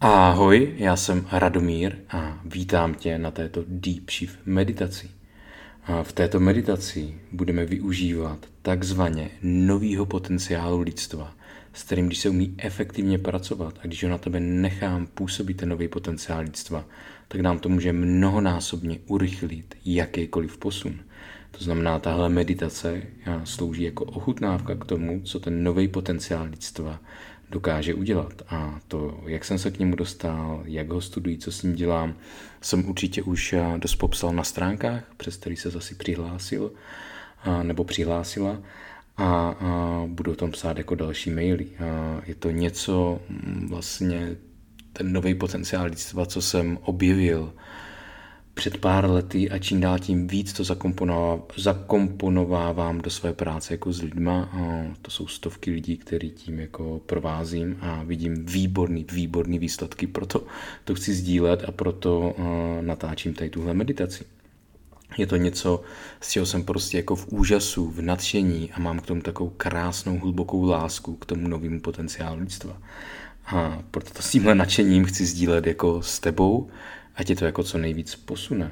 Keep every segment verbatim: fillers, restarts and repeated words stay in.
Ahoj, já jsem Radomír a vítám tě na této Deep Shift meditaci. A v této meditaci budeme využívat takzvaně novýho potenciálu lidstva, s kterým, když se umí efektivně pracovat a když ho na tebe nechám působit ten nový potenciál lidstva, tak nám to může mnohonásobně urychlit jakýkoliv posun. To znamená, tahle meditace slouží jako ochutnávka k tomu, co ten nový potenciál lidstva dokáže udělat. A to, jak jsem se k němu dostal, jak ho studuji, co s ním dělám, jsem určitě už dost popsal na stránkách, přes který se zase přihlásil nebo přihlásila a, a budu o tom psát jako další maily. A je to něco vlastně, ten nový potenciál lidstva, co jsem objevil před pár lety a čím dál tím víc to zakomponovávám do své práce jako s lidma. A to jsou stovky lidí, který tím jako provázím a vidím výborný, výborný výsledky, proto to chci sdílet a proto natáčím tady tuhle meditaci. Je to něco, z čeho jsem prostě jako v úžasu, v nadšení a mám k tomu takovou krásnou, hlubokou lásku k tomu novému potenciálu lidstva. A proto to s tímhle nadšením chci sdílet jako s tebou, ať je to jako co nejvíc posune.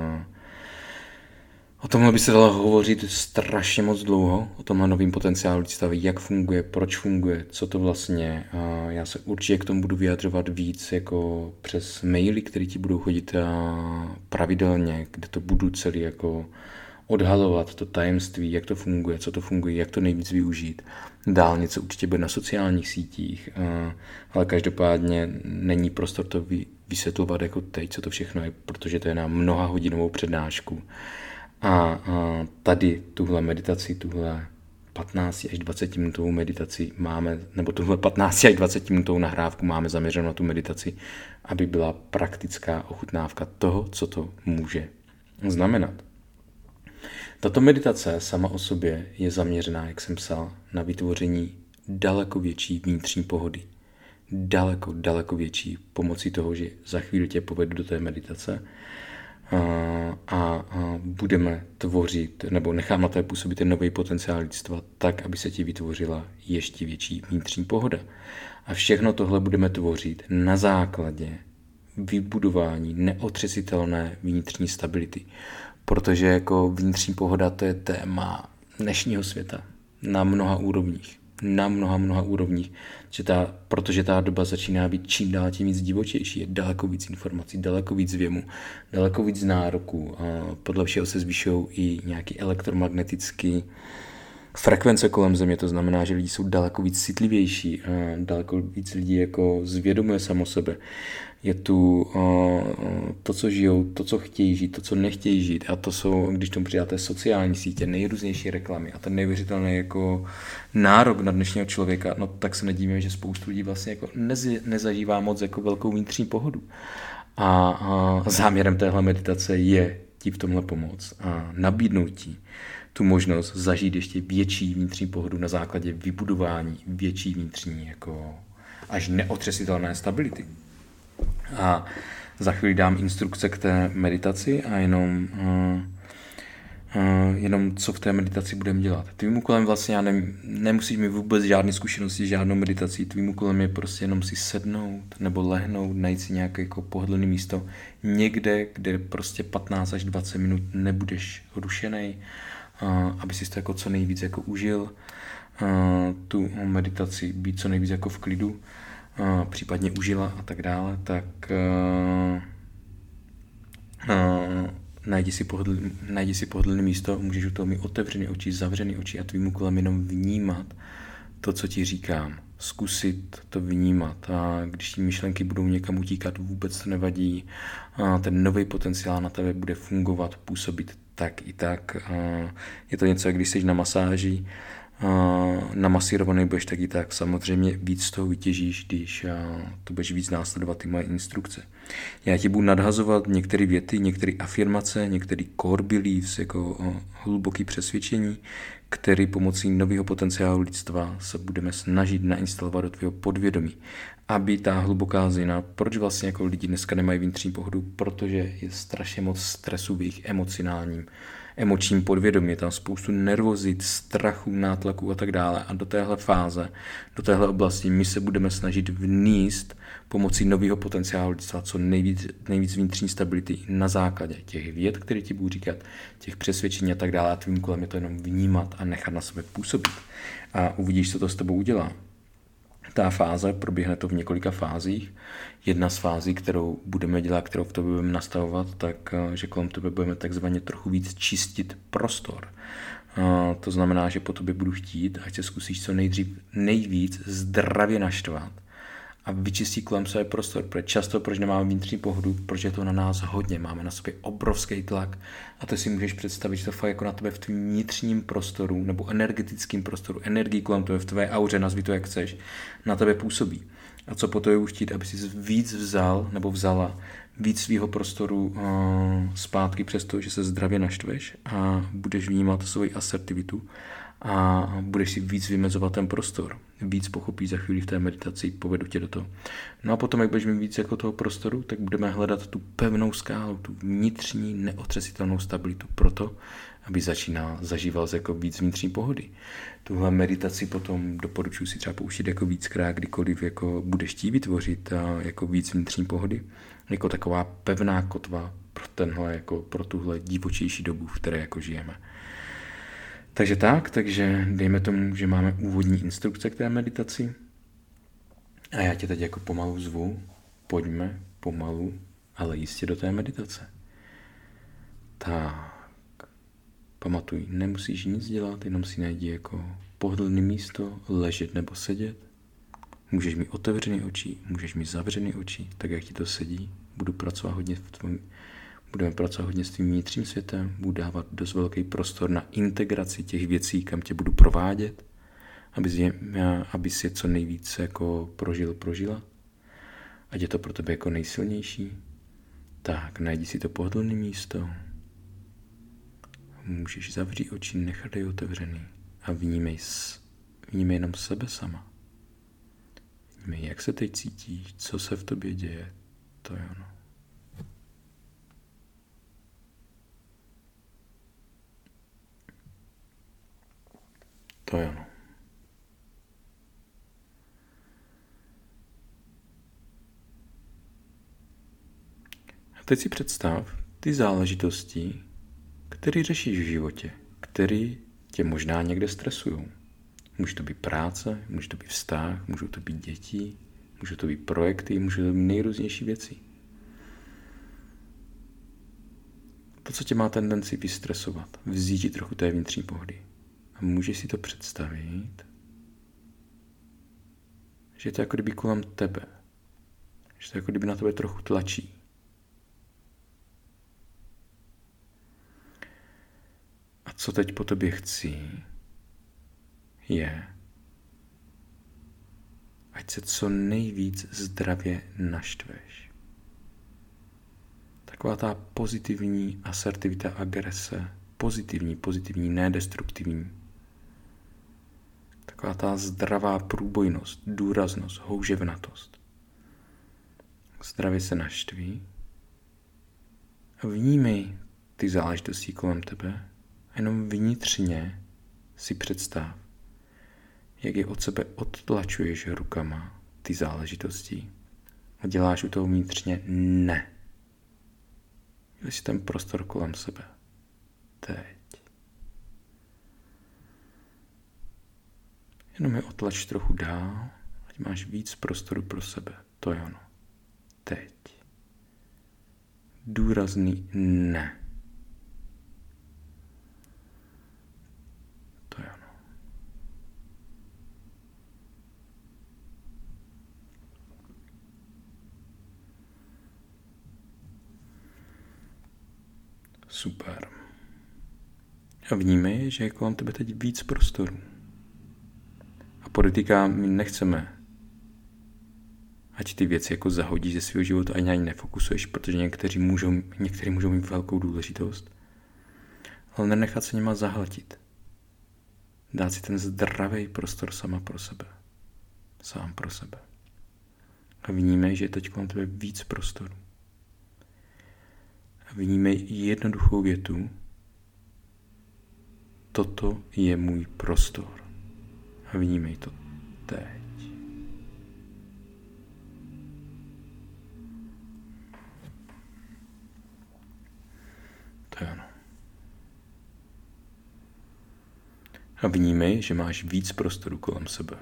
O tomhle by se dalo hovořit strašně moc dlouho, o tomhle novým potenciálu lidstva, jak funguje, proč funguje, co to vlastně. Já se určitě k tomu budu vyjadřovat víc jako přes maily, které ti budou chodit pravidelně, kde to budu celý jako odhalovat, to tajemství, jak to funguje, co to funguje, jak to nejvíc využít. Dál něco určitě bude na sociálních sítích, ale každopádně není prostor to vysvětlovat jako teď, co to všechno je, protože to je na mnoha hodinovou přednášku. A tady tuhle meditaci, tuhle patnáct až dvacet minutovou meditaci máme, nebo tuhle patnáct až dvacet minutovou nahrávku máme zaměřenou na tu meditaci, aby byla praktická ochutnávka toho, co to může znamenat. Tato meditace sama o sobě je zaměřená, jak jsem psal, na vytvoření daleko větší vnitřní pohody. Daleko, daleko větší pomocí toho, že za chvíli tě povedu do té meditace a, a, a budeme tvořit, nebo nechám na té působit ten nový potenciál lidstva tak, aby se ti vytvořila ještě větší vnitřní pohoda. A všechno tohle budeme tvořit na základě vybudování neotřesitelné vnitřní stability. Protože jako vnitřní pohoda to je téma dnešního světa na mnoha úrovních. Na mnoha, mnoha úrovních. Že ta, protože ta doba začíná být čím dál tím víc divočejší. Je daleko víc informací, daleko víc věmu, daleko víc nároků. A podle všeho se zvyšují i nějaký elektromagnetický frekvence kolem Země, to znamená, že lidi jsou daleko víc citlivější, a daleko víc lidí jako zvědomuje samo sebe. Je tu uh, to, co žijou, to, co chtějí žít, to, co nechtějí žít a to jsou, když tomu přidáte sociální sítě, nejrůznější reklamy a ten neuvěřitelný jako nárok na dnešního člověka, no tak se nedívíme, že spoustu lidí vlastně jako nezi, nezažívá moc jako velkou vnitřní pohodu. A, a záměrem téhle meditace je ti v tomhle pomoct a nabídnout ti tu možnost zažít ještě větší vnitřní pohodu na základě vybudování větší vnitřní jako až neotřesitelné stability. A za chvíli dám instrukce k té meditaci a jenom, uh, uh, jenom co v té meditaci budeme dělat. Tvým úkolem vlastně já ne, nemusíš mít vůbec žádné zkušenosti, žádnou meditací. Tvým úkolem je prostě jenom si sednout nebo lehnout, najít si nějaké jako pohodlné místo někde, kde prostě patnáct až dvacet minut nebudeš rušenej, uh, aby si to jako co nejvíc jako užil uh, tu meditaci, být co nejvíc jako v klidu, Uh, případně užila a tak dále, tak uh, uh, najdi si, pohodl, najdi si pohodlné místo, můžeš u toho mít otevřené oči, zavřené oči a tvým úkolem jenom vnímat to, co ti říkám. Zkusit to vnímat a když ti myšlenky budou někam utíkat, vůbec to nevadí. A ten nový potenciál na tebe bude fungovat, působit tak i tak. A je to něco, jak když jsi na masáži, namasírovaný budeš tak i tak. Samozřejmě víc z toho vytěžíš, když to budeš víc následovat ty moje instrukce. Já ti budu nadhazovat některé věty, některé afirmace, některé core beliefs, jako hluboký přesvědčení, které pomocí nového potenciálu lidstva se budeme snažit nainstalovat do tvého podvědomí, aby ta hluboká zina, proč vlastně jako lidi dneska nemají vnitřní pohodu, protože je strašně moc stresu v jejich emocionálním, emočním podvědomí, je tam spoustu nervozit, strachu, nátlaku a tak dále. A do téhle fáze, do téhle oblasti my se budeme snažit vníst pomocí nového potenciálu lidstva co nejvíc, nejvíc vnitřní stability na základě těch věd, které ti budu říkat, těch přesvědčení a tak dále. A tvým úkolem je to jenom vnímat a nechat na sebe působit. A uvidíš, co to s tebou udělá. Ta fáze, proběhne to v několika fázích. Jedna z fází, kterou budeme dělat, kterou v tobě budeme nastavovat, tak že kolem tebe budeme takzvaně trochu víc čistit prostor. To znamená, že po tobě budu chtít, ať se zkusíš co nejdřív nejvíc zdravě naštvat a vyčistit kolem sebe prostor. Protože často, proč nemáme vnitřní pohodu, protože je to na nás hodně, máme na sobě obrovský tlak a to si můžeš představit, že to fakt jako na tebe v tvém vnitřním prostoru nebo energetickém prostoru, energii kolem tebe, v tvé auře, nazvi to jak chceš, na tebe působí. A co po to je chtít, aby si víc vzal nebo vzala víc svého prostoru uh, zpátky přes to, že se zdravě naštveš a budeš vnímat svoji asertivitu a budeš si víc vymezovat ten prostor. Víc pochopíš za chvíli v té meditaci, povedu tě do toho. No a potom, jak budeš mít víc jako toho prostoru, tak budeme hledat tu pevnou skálu, tu vnitřní neotřesitelnou stabilitu proto, aby začínal, zažíval jako víc vnitřní pohody. Tuhle meditaci potom doporučuji si třeba použít jako víckrát, kdykoliv jako budeš chtít vytvořit a jako víc vnitřní pohody, jako taková pevná kotva pro tenhle, jako pro tuhle divočejší dobu, v které jako žijeme. Takže tak, takže dejme tomu, že máme úvodní instrukce k té meditaci a já tě teď jako pomalu zvu, pojďme pomalu, ale jistě do té meditace. Tak, pamatuj, nemusíš nic dělat, jenom si najdi jako pohodlné místo, ležet nebo sedět. Můžeš mít otevřené oči, můžeš mít zavřené oči, tak jak ti to sedí. Budu pracovat hodně v tvojím Budeme pracovat hodně s tvým vnitřním světem, budu dávat dost velký prostor na integraci těch věcí, kam tě budu provádět, aby jsi, aby jsi je co nejvíce jako prožil, prožila. Ať je to pro tebe jako nejsilnější. Tak, najdi si to pohodlné místo. Můžeš zavřít oči, nechat je otevřený a vnímej, vnímej jenom sebe sama. Vnímej, jak se teď cítíš, co se v tobě děje, to je ono. To je ono. A teď si představ ty záležitosti, které řešíš v životě, které tě možná někde stresují. Může to být práce, může to být vztah, můžou to být děti, můžou to být projekty, můžou to být nejrůznější věci. To, co tě má tendenci vystresovat, vzít ti trochu té vnitřní pohody. A můžeš si to představit, že je to jako kdyby kolem tebe. Že to jako kdyby na tebe trochu tlačí. A co teď po tobě chci, je, ať se co nejvíc zdravě naštveš. Taková ta pozitivní asertivita, agrese, pozitivní, pozitivní, nedestruktivní. Taková ta zdravá průbojnost, důraznost, houževnatost. Zdravě se naštví a vnímej ty záležitosti kolem tebe a jenom vnitřně si představ, jak je od sebe odtlačuješ rukama ty záležitosti a děláš u toho vnitřně ne. Dělej si ten prostor kolem sebe. Teď. Jenom je otlač trochu dál, ať máš víc prostoru pro sebe. To je ono. Teď. Důrazný ne. To je ono. Super. A vnímej, že je kolem tebe teď víc prostoru. A podotýkám, my nechceme, ať ty věci jako zahodíš ze svého života a ani nefokusuješ, protože někteří můžou, někteří můžou mít velkou důležitost. Ale nenechat se něma zahltit. Dát si ten zdravý prostor sama pro sebe. Sám pro sebe. A vnímej, že je teď kolem tebe víc prostoru. A vnímej jednoduchou větu, toto je můj prostor. A vnímej to teď. To je ono. A vnímej, že máš víc prostoru kolem sebe.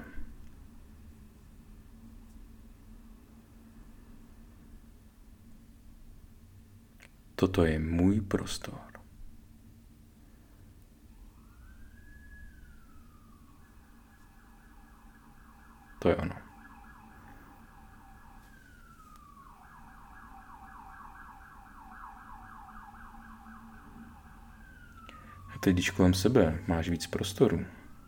Toto je můj prostor. To je ono. A teď, když kolem sebe máš víc prostoru,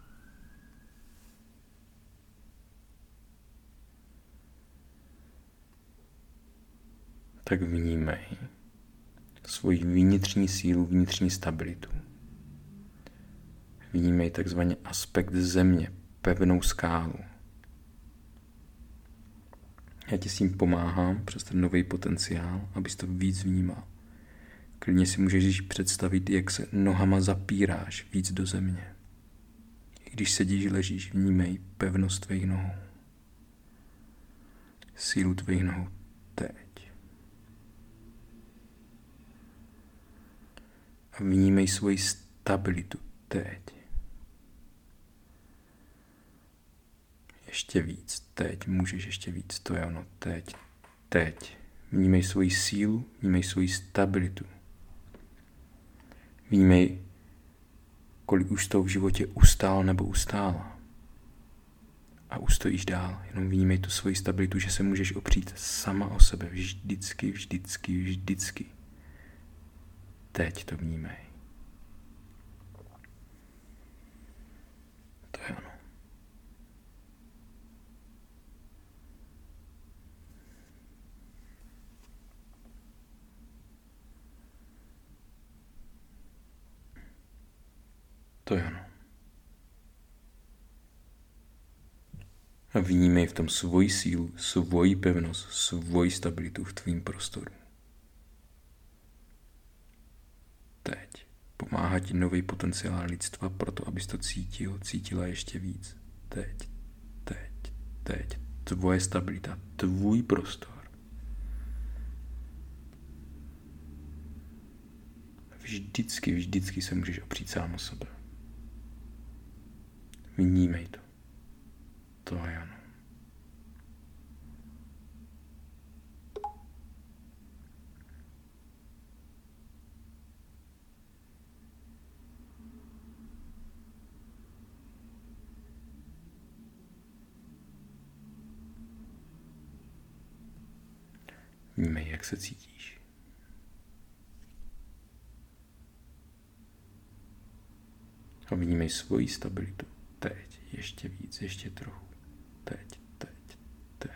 tak vnímej svoji vnitřní sílu, vnitřní stabilitu. Vnímej takzvaný aspekt země, pevnou skálu. Já ti s tím pomáhám přes ten nový potenciál, abys to víc vnímal. Klidně si můžeš představit, jak se nohama zapíráš víc do země. I když sedíš, ležíš, vnímej pevnost tvých nohou. Sílu tvých nohou teď. A vnímej svoji stabilitu teď. Ještě víc, teď, můžeš ještě víc, to je ono, teď, teď. Vnímej svoji sílu, vnímej svoji stabilitu. Vnímej, kolik už toho v životě ustál nebo ustála. A ustojíš dál, jenom vnímej tu svoji stabilitu, že se můžeš opřít sama o sebe, vždycky, vždycky, vždycky. Teď to vnímej. To je ono. To je ono. A vnímej v tom svoji sílu, svoji pevnost, svoji stabilitu v tvým prostoru. Teď pomáhá ti nový potenciál lidstva proto, abys to cítil, cítila ještě víc. Teď, teď, teď. Tvoje stabilita, tvůj prostor. Vždycky, vždycky se můžeš opřít sám o sebe. Vnímej to. To je ono. Vnímej, jak se cítíš. A vnímej svoji stabilitu. Teď, ještě víc, ještě trochu. Teď, teď, teď.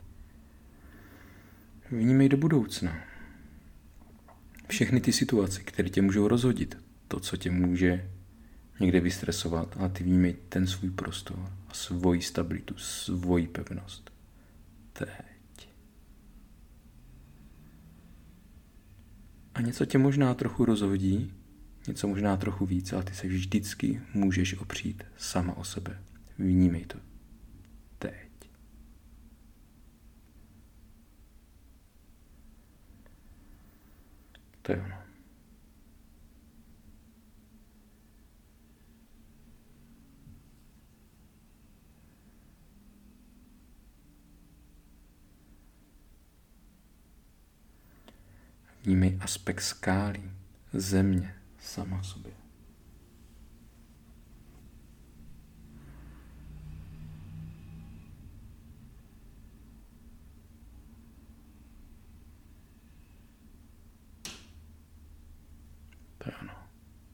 Vnímej do budoucna. Všechny ty situace, které tě můžou rozhodit. To, co tě může někde vystresovat, ale ty vnímej ten svůj prostor a svoji stabilitu, svoji pevnost. Teď. A něco tě možná trochu rozhodí, něco možná trochu víc, ale ty se vždycky můžeš opřít sama o sebe. Vnímej to. Teď. To je ono. Vnímej aspekt skály, země, sama sobě. To je ono.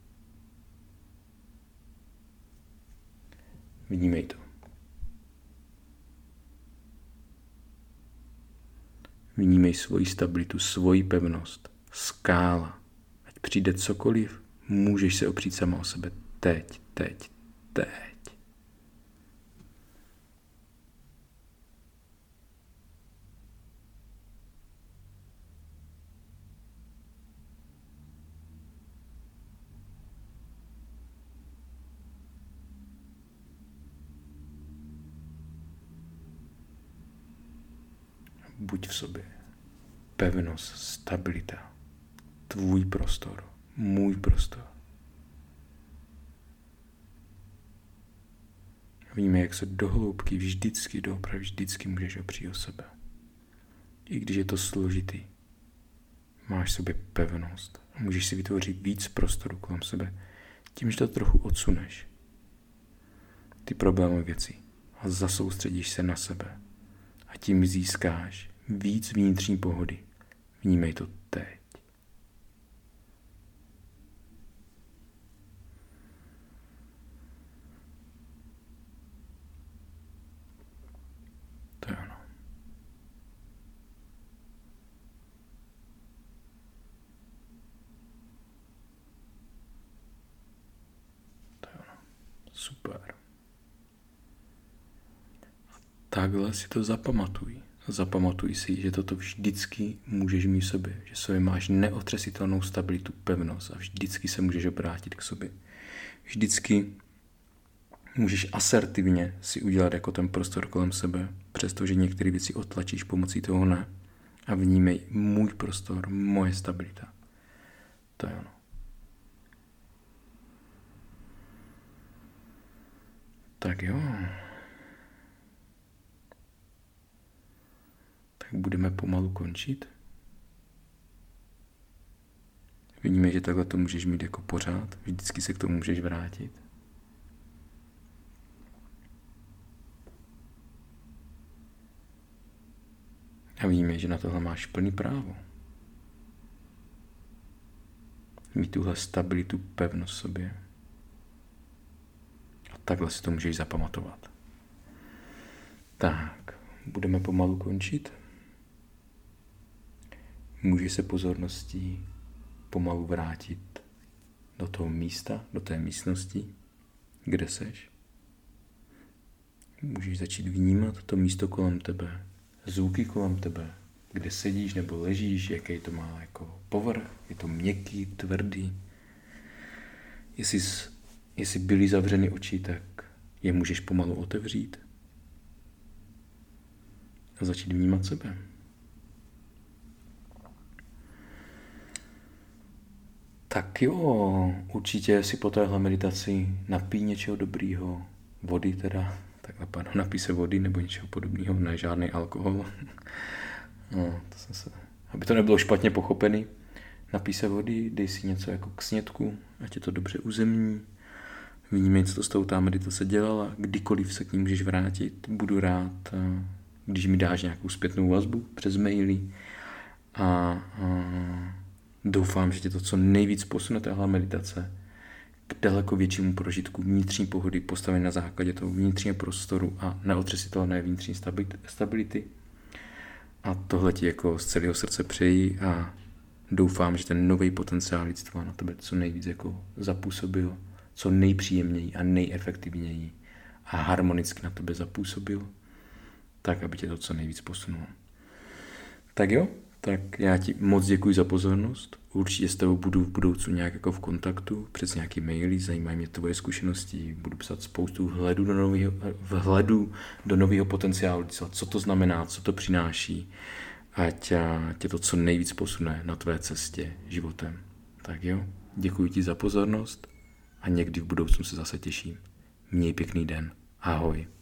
Vnímej to. Vnímej svoji stabilitu, svoji pevnost. Skála. Ať přijde cokoliv, můžeš se opřít sama o sebe. Teď, teď, teď. buď v sobě. Pevnost, stabilita, tvůj prostor, můj prostor. Víme, jak se do hloubky vždycky, doopravdy vždycky můžeš opřít o sebe. I když je to složitý, máš v sobě pevnost a můžeš si vytvořit víc prostoru kolem sebe, tím, že to trochu odsuneš. Ty problémové věci a zasoustředíš se na sebe a tím získáš víc vnitřní pohody. Vnímej to teď. To je ono. To je ono. Super. Takhle si to zapamatuj. Zapamatuj si, že toto vždycky můžeš mít v sobě, že sobě máš neotřesitelnou stabilitu, pevnost a vždycky se můžeš obrátit k sobě. Vždycky můžeš asertivně si udělat jako ten prostor kolem sebe, přestože některé věci otlačíš pomocí toho ne. A vnímej můj prostor, moje stabilita. To je ono. Tak jo. Tak budeme pomalu končit. Vidíme, že takhle to můžeš mít jako pořád. Vždycky se k tomu můžeš vrátit. A víme, že na tohle máš plný právo. Mít tuhle stabilitu, pevnost v sobě. A takhle si to můžeš zapamatovat. Tak, budeme pomalu končit. Můžeš se pozorností pomalu vrátit do toho místa, do té místnosti, kde seš. Můžeš začít vnímat to místo kolem tebe, zvuky kolem tebe, kde sedíš nebo ležíš, jaký to má jako povrch, je to měkký, tvrdý. Jestli, jestli byly zavřeny oči, tak je můžeš pomalu otevřít a začít vnímat sebe. Tak jo, určitě si po téhle meditaci napij něčeho dobrýho, vody teda, tak napadlo, napij se vody nebo něčeho podobného, ne žádný alkohol. No, to jsem se, aby to nebylo špatně pochopený, napij se vody, dej si něco jako k snědku, ať je to dobře uzemní, vnímej, co to s tou ta meditace dělala, kdykoliv se k ní můžeš vrátit, budu rád, když mi dáš nějakou zpětnou vazbu přes maily a, a doufám, že tě to co nejvíc posune téhle meditace k daleko většímu prožitku vnitřní pohody postavené na základě toho vnitřního prostoru a neotřesitelné vnitřní stability. A tohle ti jako z celého srdce přeji a doufám, že ten nový potenciál lidstva na tebe co nejvíc jako zapůsobil, co nejpříjemněji a nejefektivněji a harmonicky na tebe zapůsobil, tak, aby tě to co nejvíc posunulo. Tak jo, tak já ti moc děkuji za pozornost. Určitě s tebou budu v budoucnu nějak jako v kontaktu, přes nějaký maily, zajímají mě tvoje zkušenosti, budu psat spoustu vhledu do nového, vhledu do nového potenciálu, co to znamená, co to přináší, ať tě to co nejvíc posune na tvé cestě životem. Tak jo, děkuji ti za pozornost a někdy v budoucnu se zase těším. Měj pěkný den. Ahoj.